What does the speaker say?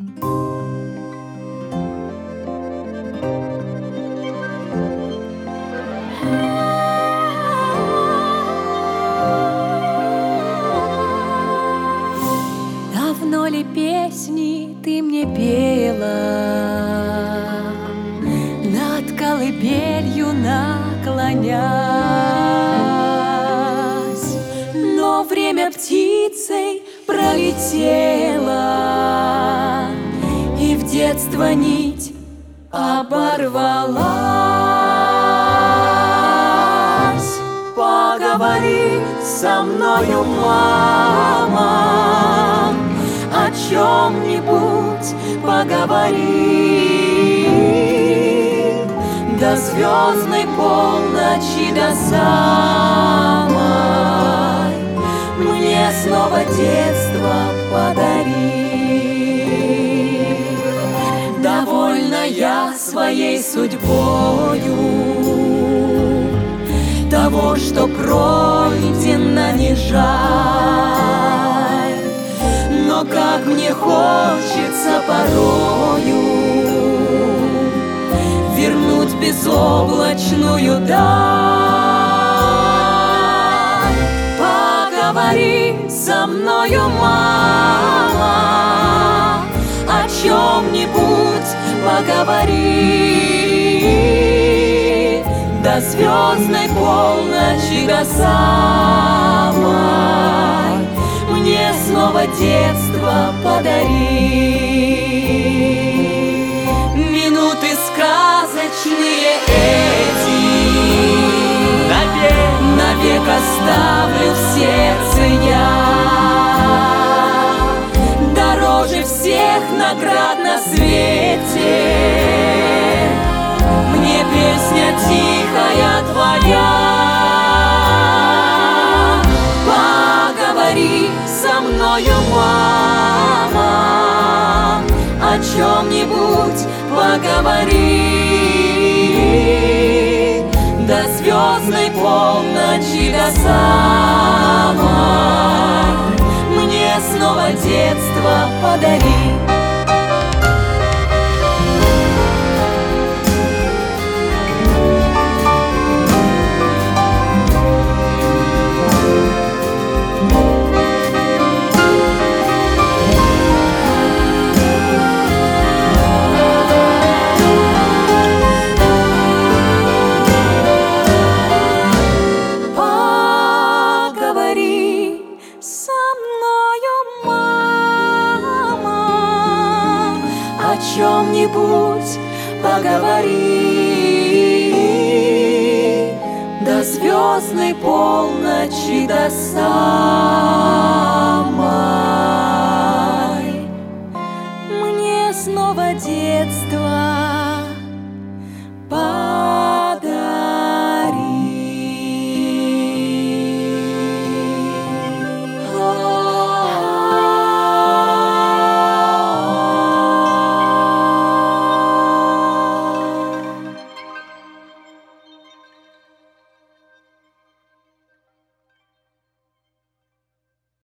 Давно ли песни ты мне пела, над колыбелью наклонясь? Но время птицей пролетело, и в детство нить оборвалась. Поговори со мною, мама, о чем-нибудь поговори. До звездной полночи, до самой, мне снова детство подари. Довольна я своей судьбою, того, что пройдено, не жаль. Но как мне хочется порою вернуть безоблачную даль. Поговори со мною, мама, о чем-нибудь поговори. До звездной полночи, до самой, мне снова детство подари. Минуты сказочные эти навек оставлю в сердце я. Дороже всех наград на свете мне песня тихая твоя. Поговори со мною, мама, о чем-нибудь поговори. До звездной полночи, до самой, мне снова детство подари. О чем-нибудь поговори. До звездной полночи, до самой,